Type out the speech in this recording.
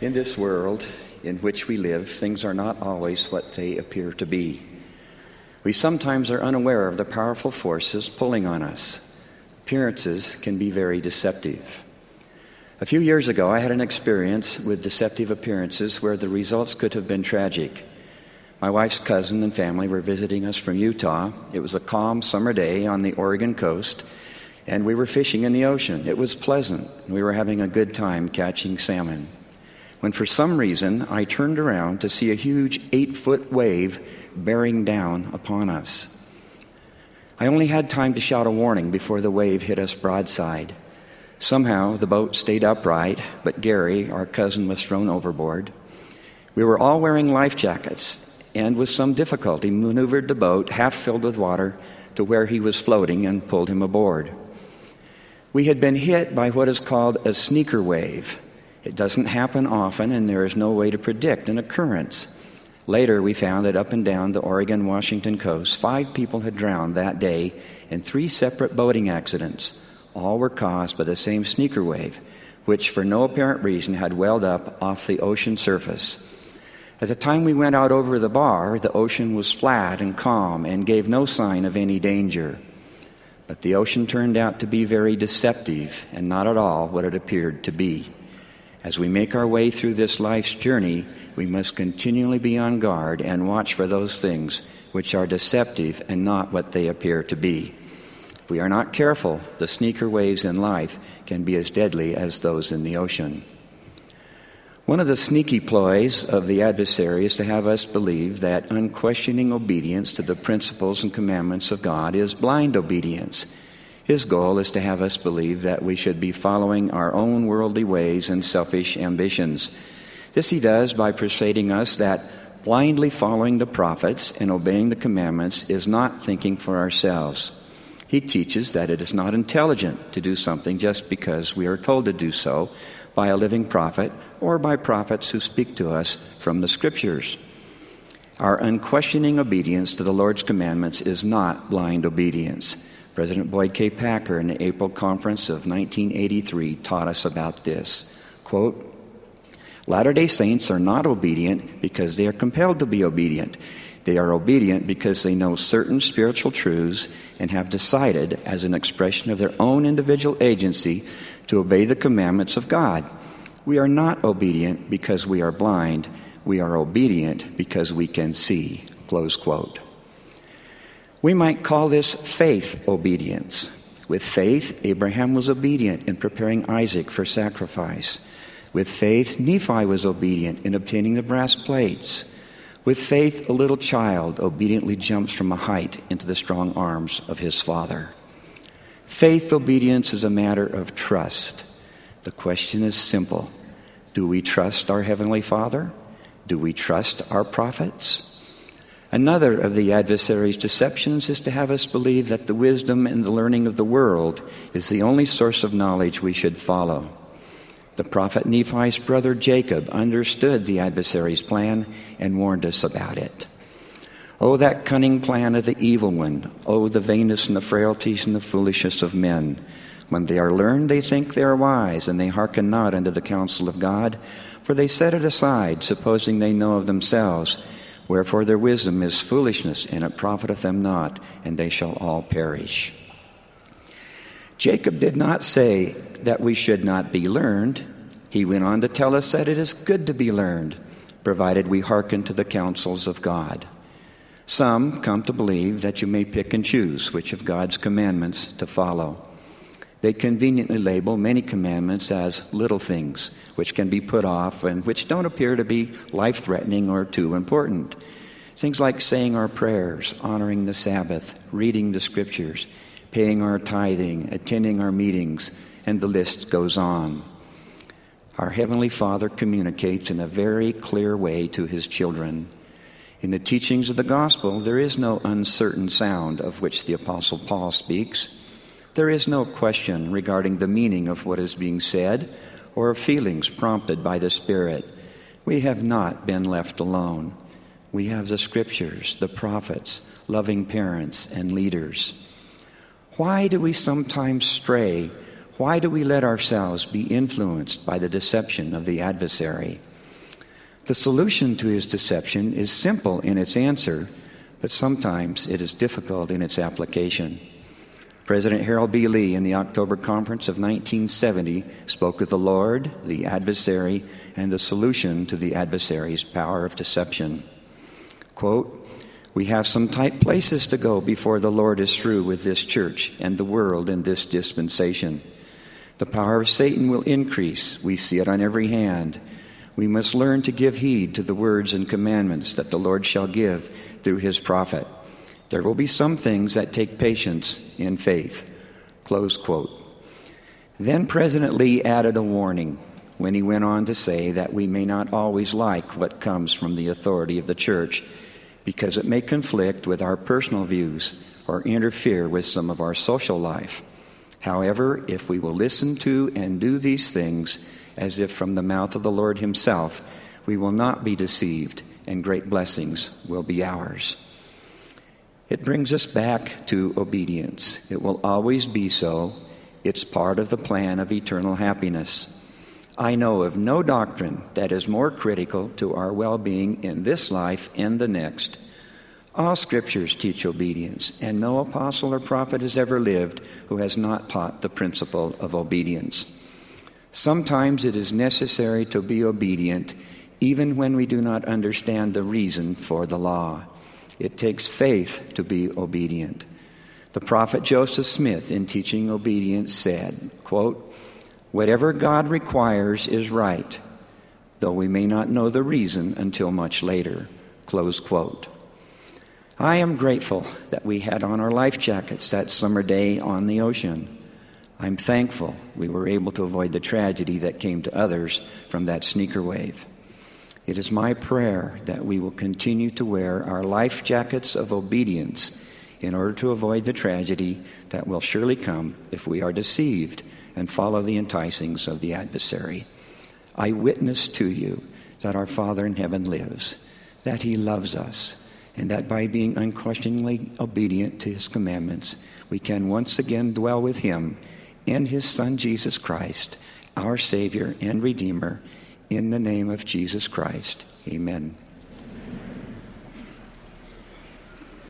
In this world in which we live, things are not always what they appear to be. We sometimes are unaware of the powerful forces pulling on us. Appearances can be very deceptive. A few years ago, I had an experience with deceptive appearances where the results could have been tragic. My wife's cousin and family were visiting us from Utah. It was a calm summer day on the Oregon coast, and we were fishing in the ocean. It was pleasant. We were having a good time catching salmon, when for some reason I turned around to see a huge 8-foot wave bearing down upon us. I only had time to shout a warning before the wave hit us broadside. Somehow the boat stayed upright, but Gary, our cousin, was thrown overboard. We were all wearing life jackets and with some difficulty maneuvered the boat, half filled with water, to where he was floating and pulled him aboard. We had been hit by what is called a sneaker wave. It doesn't happen often, and there is no way to predict an occurrence. Later, we found that up and down the Oregon-Washington coast, 5 people had drowned that day in 3 separate boating accidents. All were caused by the same sneaker wave, which for no apparent reason had welled up off the ocean surface. At the time we went out over the bar, the ocean was flat and calm and gave no sign of any danger. But the ocean turned out to be very deceptive and not at all what it appeared to be. As we make our way through this life's journey, we must continually be on guard and watch for those things which are deceptive and not what they appear to be. If we are not careful, the sneaker waves in life can be as deadly as those in the ocean. One of the sneaky ploys of the adversary is to have us believe that unquestioning obedience to the principles and commandments of God is blind obedience. His goal is to have us believe that we should be following our own worldly ways and selfish ambitions. This he does by persuading us that blindly following the prophets and obeying the commandments is not thinking for ourselves. He teaches that it is not intelligent to do something just because we are told to do so by a living prophet or by prophets who speak to us from the Scriptures. Our unquestioning obedience to the Lord's commandments is not blind obedience. President Boyd K. Packer in the April conference of 1983 taught us about this. Quote, Latter-day Saints are not obedient because they are compelled to be obedient. They are obedient because they know certain spiritual truths and have decided, as an expression of their own individual agency, to obey the commandments of God. We are not obedient because we are blind. We are obedient because we can see. Close quote. We might call this faith obedience. With faith, Abraham was obedient in preparing Isaac for sacrifice. With faith, Nephi was obedient in obtaining the brass plates. With faith, a little child obediently jumps from a height into the strong arms of his father. Faith obedience is a matter of trust. The question is simple. Do we trust our Heavenly Father? Do we trust our prophets? Another of the adversary's deceptions is to have us believe that the wisdom and the learning of the world is the only source of knowledge we should follow. The prophet Nephi's brother Jacob understood the adversary's plan and warned us about it. Oh, that cunning plan of the evil one. Oh, the vainness and the frailties and the foolishness of men. When they are learned, they think they are wise, and they hearken not unto the counsel of God, for they set it aside, supposing they know of themselves. Wherefore their wisdom is foolishness, and it profiteth them not, and they shall all perish. Jacob did not say that we should not be learned. He went on to tell us that it is good to be learned, provided we hearken to the counsels of God. Some come to believe that you may pick and choose which of God's commandments to follow. They conveniently label many commandments as little things, which can be put off and which don't appear to be life-threatening or too important. Things like saying our prayers, honoring the Sabbath, reading the Scriptures, paying our tithing, attending our meetings, and the list goes on. Our Heavenly Father communicates in a very clear way to His children. In the teachings of the gospel, there is no uncertain sound of which the Apostle Paul speaks. There is no question regarding the meaning of what is being said or of feelings prompted by the Spirit. We have not been left alone. We have the Scriptures, the prophets, loving parents, and leaders. Why do we sometimes stray? Why do we let ourselves be influenced by the deception of the adversary? The solution to his deception is simple in its answer, but sometimes it is difficult in its application. President Harold B. Lee in the October Conference of 1970 spoke of the Lord, the adversary, and the solution to the adversary's power of deception. Quote, "We have some tight places to go before the Lord is through with this church and the world in this dispensation. The power of Satan will increase. We see it on every hand. We must learn to give heed to the words and commandments that the Lord shall give through his prophet. There will be some things that take patience in faith." Close quote. Then President Lee added a warning when he went on to say that we may not always like what comes from the authority of the church because it may conflict with our personal views or interfere with some of our social life. However, if we will listen to and do these things as if from the mouth of the Lord himself, we will not be deceived and great blessings will be ours. It brings us back to obedience. It will always be so. It's part of the plan of eternal happiness. I know of no doctrine that is more critical to our well-being in this life and the next. All scriptures teach obedience, and no apostle or prophet has ever lived who has not taught the principle of obedience. Sometimes it is necessary to be obedient even when we do not understand the reason for the law. It takes faith to be obedient. The prophet Joseph Smith, in teaching obedience, said, quote, "Whatever God requires is right, though we may not know the reason until much later." Close quote. I am grateful that we had on our life jackets that summer day on the ocean. I'm thankful we were able to avoid the tragedy that came to others from that sneaker wave. It is my prayer that we will continue to wear our life jackets of obedience in order to avoid the tragedy that will surely come if we are deceived and follow the enticings of the adversary. I witness to you that our Father in heaven lives, that he loves us, and that by being unquestioningly obedient to his commandments, we can once again dwell with him and his Son Jesus Christ, our Savior and Redeemer, in the name of Jesus Christ. Amen.